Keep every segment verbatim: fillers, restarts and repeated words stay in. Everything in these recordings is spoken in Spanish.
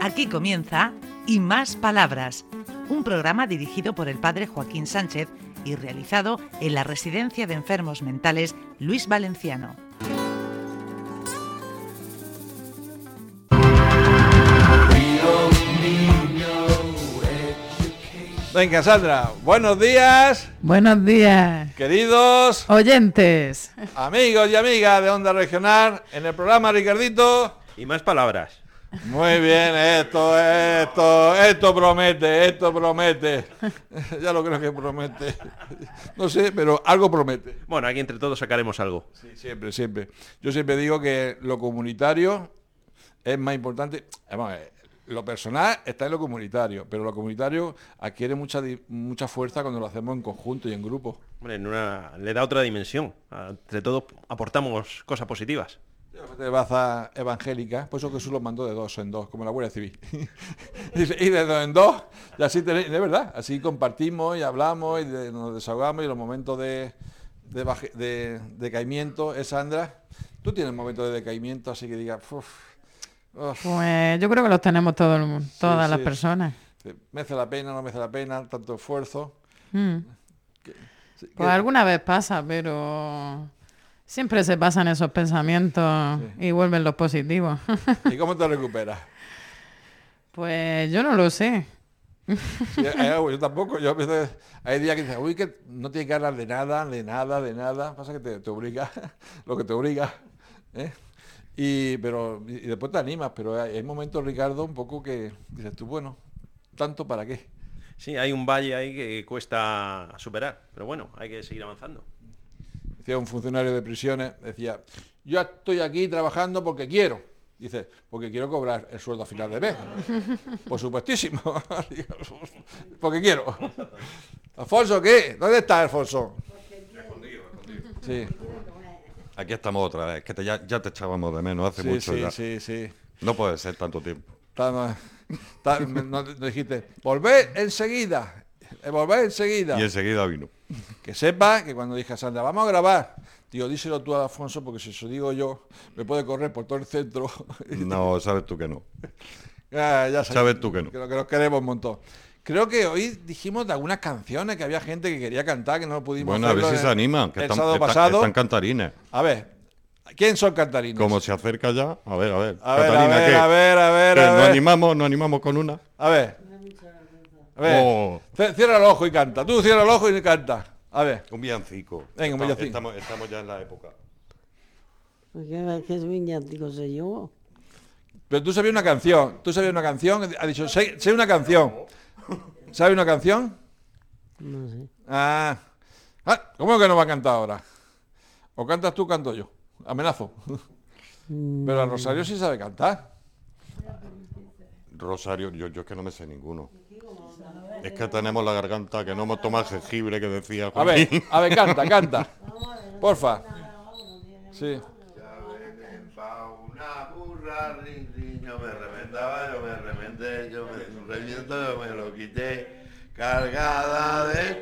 Aquí comienza Y Más Palabras, un programa dirigido por el padre Joaquín Sánchez y realizado en la Residencia de Enfermos Mentales Luis Valenciano. Venga, Sandra, buenos días. Buenos días. Queridos oyentes, amigos y amigas de Onda Regional, en el programa Ricardito. Y más palabras. Muy bien, esto, esto, esto promete, esto promete. Ya lo creo que promete. No sé, pero algo promete. Bueno, aquí entre todos sacaremos algo. Sí, siempre, siempre. Yo siempre digo que lo comunitario es más importante. Vamos a ver, lo personal está en lo comunitario, pero lo comunitario adquiere mucha mucha fuerza cuando lo hacemos en conjunto y en grupo. Hombre, en una, le da otra dimensión. Entre todos aportamos cosas positivas. De baza evangélica, por eso Jesús los mandó de dos en dos, como la Guardia Civil. y de dos en dos, y así tenéis, de verdad, así compartimos y hablamos y de, nos desahogamos, y los momentos de, de, baje, de decaimiento, ¿eh, Sandra? ¿Tú tienes momentos de decaimiento así que digas, uff? Uf. Pues yo creo que los tenemos todo el mundo, todas sí, las sí, personas. Sí. ¿Merece la pena, no merece la pena, tanto esfuerzo? Mm. ¿Qué, sí, pues qué? Alguna vez pasa, pero siempre se pasan esos pensamientos sí. y vuelven los positivos. ¿Y cómo te recuperas? Pues yo no lo sé. Sí, hay algo, yo tampoco. Yo a veces hay días que dices, uy, que no tienes ganas de nada, de nada, de nada. Pasa que te, te obliga, lo que te obliga, ¿eh? Y, pero, y después te animas, pero hay, hay momentos, Ricardo, un poco que dices tú, bueno, ¿tanto para qué? Sí, hay un valle ahí que cuesta superar, pero bueno, hay que seguir avanzando. Decía un funcionario de prisiones, decía, yo estoy aquí trabajando porque quiero. Dice, porque quiero cobrar el sueldo a final de mes. Por supuestísimo. Porque quiero. Alfonso, ¿qué? ¿Dónde está Alfonso? Escondido, escondido. Sí. Aquí estamos otra vez, que te, ya, ya te echábamos de menos hace sí, mucho sí, ya. Sí, sí, sí. No puede ser tanto tiempo. Está, está, no, no dijiste, volver enseguida, volver enseguida. Y enseguida vino. Que sepa que cuando dije a Sandra, vamos a grabar, digo, díselo tú a Alfonso, porque si eso digo yo, me puede correr por todo el centro. No, sabes tú que no. Ya, ya sabes, sabes tú que no. Que, que nos queremos un montón. Creo que hoy dijimos de algunas canciones que había gente que quería cantar, que no lo pudimos Bueno, a ver si el, se animan, que el están, sábado están, pasado. están cantarines. A ver, ¿quién son cantarines? Como se acerca ya, a ver, a ver. A ver, Catalina, a ver, ¿qué? a ver, a ver, a ¿Nos ver. animamos, nos animamos con una? A ver. A ver. Oh. Cierra el ojo y canta. Tú cierra el ojo y canta. A ver. Un villancico. Venga, un villancico. Estamos, estamos ya en la época. ¿Qué, qué villancico sé yo? Pero tú sabías una canción. Tú sabías una canción. Ha dicho, sé, sé una canción. ¿Sabes una canción? No sé. Ah. ah. ¿Cómo que no va a cantar ahora? O cantas tú, canto yo. Amenazo. Mm. Pero a Rosario sí sabe cantar. Rosario, yo, yo es que no me sé ninguno. Es que tenemos la garganta que no hemos tomado el jengibre que decía Joaquín. A ver, a ver, canta, canta. Porfa. Sí. Una burra, rin, rin, yo me reventaba, yo me reventé, yo me reviento, yo me lo quité, cargada de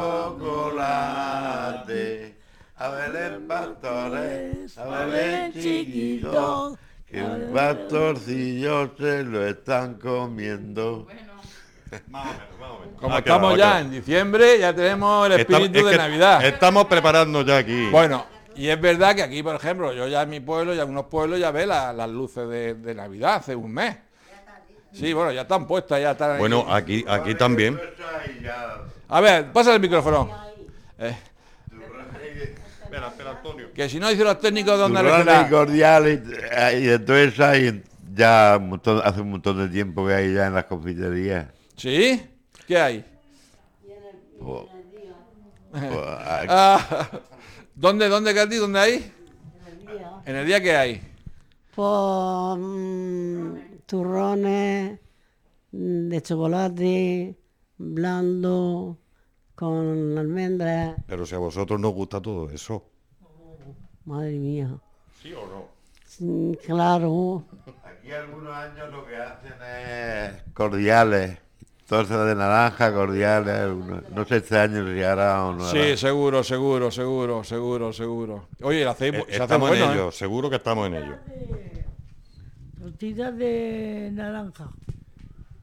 chocolate. A ver el pastores, a ver el chiquito, que un pastorcillo se lo están comiendo. Más o menos, más o menos. Como ah, estamos ya en diciembre, ya tenemos el espíritu estamos, de Navidad. Estamos preparando ya aquí. Bueno, y es verdad que aquí, por ejemplo, yo ya en mi pueblo y algunos pueblos ya ve la, las luces de, de Navidad hace un mes. Sí, bueno, ya están puestas, ya están. Bueno, aquí, aquí también. A ver, pasa el micrófono. Eh. Espera, espera, Antonio. Que si no dicen los técnicos de Onda Regional. Cordiales, y entonces hay ya un montón, hace un montón de tiempo que hay ya en las confiterías. ¿Sí? ¿Qué hay? Pues, pues, ah, ¿Dónde, dónde, Katy? ¿Dónde hay? En el día. ¿En el día qué hay? Pues mmm, turrones de chocolate, blando, con almendras. Pero si a vosotros nos gusta todo eso. Madre mía. ¿Sí o no? Sí, claro. Aquí algunos años lo que hacen es cordiales. Torta de naranja, cordiales, no sé este año si hará o no hará. Sí, seguro, seguro, seguro, seguro, seguro. Oye, el aceite, eh, se estamos hace bueno, en ello, ¿eh? seguro que estamos en ello. Tortitas de naranja.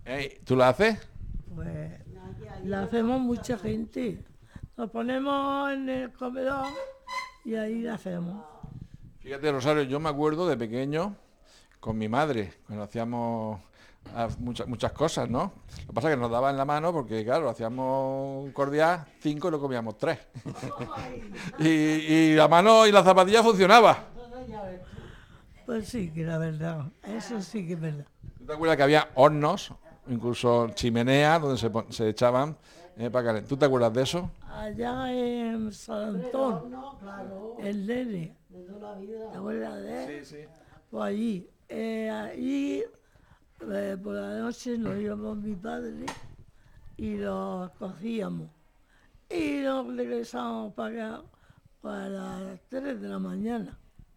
Ey, ¿tú la haces? Pues la hacemos mucha gente. Nos ponemos en el comedor y ahí la hacemos. Fíjate, Rosario, yo me acuerdo de pequeño con mi madre, cuando hacíamos ah, muchas, muchas cosas, ¿no? Lo que pasa es que nos daban la mano porque, claro, hacíamos un cordial, cinco y lo comíamos tres. y, y la mano y la zapatilla funcionaba. Pues sí, que la verdad, eso sí que es verdad. ¿Tú te acuerdas que había hornos, incluso chimeneas, donde se, pon- se echaban eh, para calentar? ¿Tú te acuerdas de eso? Allá en San Antón, el nene, ¿te acuerdas de él? Sí, sí. Pues allí, eh, ahí eh, por la noche nos íbamos mi padre y los cogíamos. Y nos regresábamos para acá para las tres de la mañana.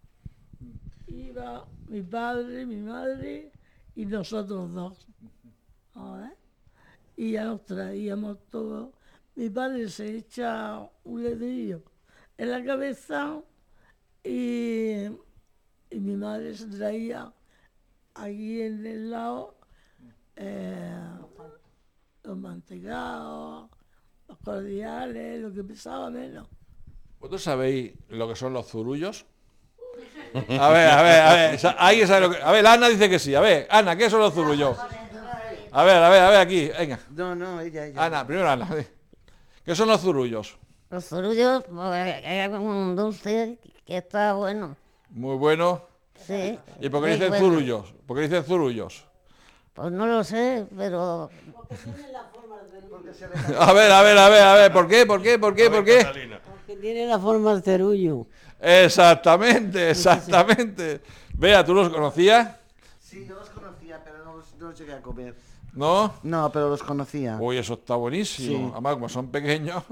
Iba mi padre, mi madre y nosotros dos. A ver. Y ya nos traíamos todo. Mi padre se echa un ledrillo en la cabeza y, y mi madre se traía aquí en el lado eh, los mantecados, los cordiales, lo que pesaba menos. ¿Vosotros sabéis lo que son los zurullos? A ver, a ver, a ver, sa- ¿alguien sabe lo que...? A ver, Ana dice que sí. A ver, Ana, ¿qué son los zurullos? A ver, a ver, a ver, aquí, venga. No, no, ella, ella. Ana, primero Ana. ¿Qué son los zurullos? Los zurullos pues, es un dulce que está bueno. Muy bueno. Sí. ¿Y por qué muy dicen bueno. zurullos? ¿Por qué dicen zurullos? Pues no lo sé, pero A ver, a ver, a ver, a ver, ¿por qué? ¿Por qué? ¿Por qué? ¿Por qué? Que tiene la forma de cerullo. Exactamente, exactamente. Vea, ¿tú los conocías? Sí, yo los conocía, pero no los, no los llegué a comer. ¿No? No, pero los conocía. Uy, eso está buenísimo. Sí. Además, como son pequeños.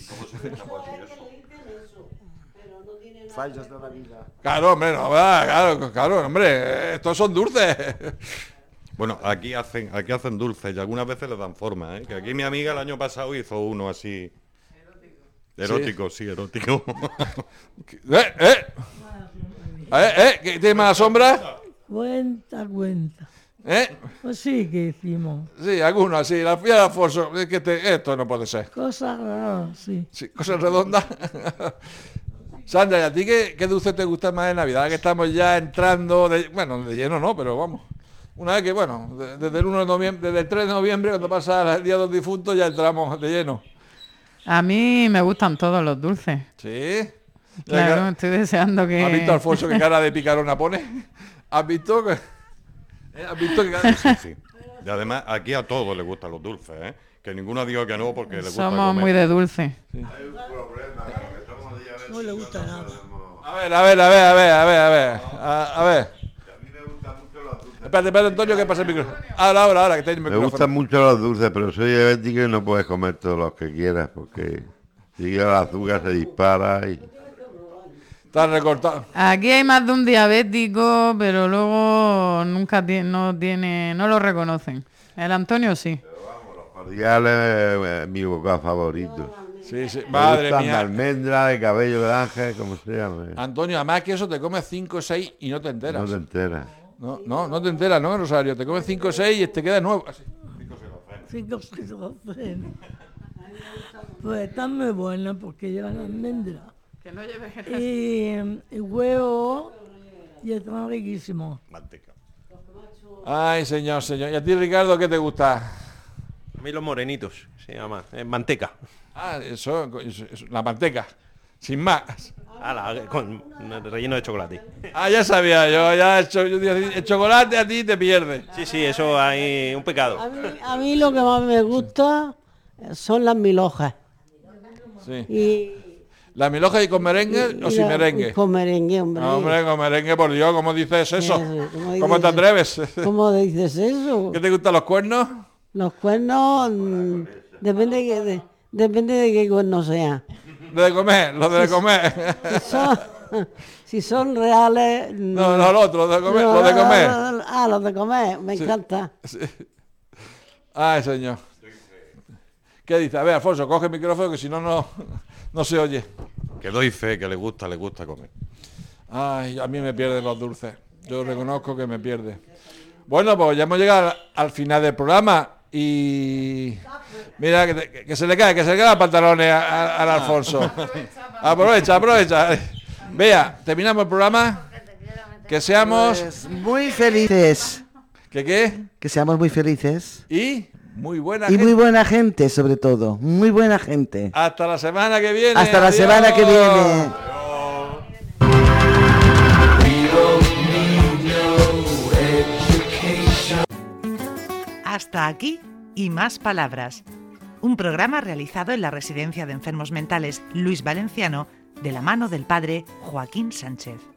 Fallos de la vida. Claro, hombre, no, va, claro, claro, hombre, estos son dulces. Bueno, aquí hacen, aquí hacen dulces y algunas veces les dan forma, ¿eh? Que aquí mi amiga el año pasado hizo uno así. Erótico, sí, erótico. ¿Eh? ¿Eh? ¿Eh? ¿Eh? ¿Qué tiene mala sombra? Cuenta, cuenta. ¿Eh? Pues sí que hicimos. Sí, algunos así. La fía de Alfonso, es que te- esto no puede ser. Cosas raras, sí. Sí, cosas redondas. Sandra, ¿y a ti qué, qué dulce te gusta más de Navidad? Ahora que estamos ya entrando, de, bueno, de lleno no, pero vamos. Una vez que, bueno, de- desde el uno de noviembre, desde el tres de noviembre, cuando pasa el Día de los Difuntos, ya entramos de lleno. A mí me gustan todos los dulces. Sí. Claro, estoy deseando que... ¿Has visto, Alfonso, qué cara de picarona pone? ¿Has visto que...? ¿Eh? ¿Has visto que cara... Sí, sí. Y además, aquí a todos les gustan los dulces, ¿eh? Que ninguno diga que no porque les gusta Somos comer. muy de dulce. Hay un problema, que somos diabéticos. No le gusta no nada. podemos- A ver, a ver, a ver, a ver, a ver, a ver. A, a ver. A mí me gustan mucho los dulces. Espérate, espérate, Antonio, que pasa el micrófono. Ahora, ahora, ahora, que está el Me micrófono. gustan mucho los dulces, pero soy diabético y no puedes comer todos los que quieras porque si el azúcar se dispara y... Está recortado. Aquí hay más de un diabético, pero luego nunca tiene, no tiene, no lo reconocen. El Antonio sí. Cordiales eh, es mi bocado favorito. Sí, sí. Me Madre gustan de mía. almendra, de cabello de ángel, como se llame. Antonio, además que eso te comes cinco o seis y no te enteras. No te enteras. No, no, no te enteras, ¿no, Rosario? Te comes cinco o seis y te queda nuevo. Así. Cinco esquizofrenia. Pues están muy buenas porque llevan almendra. Que no lleve Y, y huevo y están riquísimos. Manteca. Ay, señor, señor. ¿Y a ti, Ricardo, qué te gusta? A mí los morenitos, se llama, es manteca. Ah, eso, eso- eso, la manteca. Sin más. Ala, con relleno de chocolate. Ah, ya sabía yo, ya el, cho- yo decía, el chocolate a ti te pierde. Sí, sí, eso hay un pecado. A mí, a mí lo que más me gusta son las milhojas. Sí. Y, ¿La milhoja y con merengue o y sin la- merengue? y con merengue, hombre. No, hombre, con merengue, por Dios, ¿cómo dices eso? Eso, ¿cómo ¿Cómo te dices? atreves? ¿Cómo dices eso? ¿Qué te gustan los cuernos? Los cuernos, mm, depende, de, de- depende de qué cuernos sea. De comer, los de comer. Si son, si son reales... mm, No, no, los otros, los de comer, no, los de comer. Ah, los de comer, me Sí. encanta. Ay, señor. ¿Qué dice? A ver, Alfonso, coge el micrófono que si no, no, no se oye. Que doy fe, que le gusta, le gusta comer. Ay, a mí me pierden los dulces. Yo reconozco que me pierde. Bueno, pues ya hemos llegado al final del programa. y... Mira, que, te- que se le cae, que se le caen los pantalones a- a- al Alfonso. Aprovecha, aprovecha. Vea, terminamos el programa. Que seamos... Pues muy felices. ¿Que qué? Que seamos muy felices. Y muy buena Y gente. muy buena gente, sobre todo. Muy buena gente. Hasta la semana que viene. Hasta la Adiós. semana que viene. Hasta aquí y más palabras. Un programa realizado en la Residencia de Enfermos Mentales Luis Valenciano de la mano del padre Joaquín Sánchez.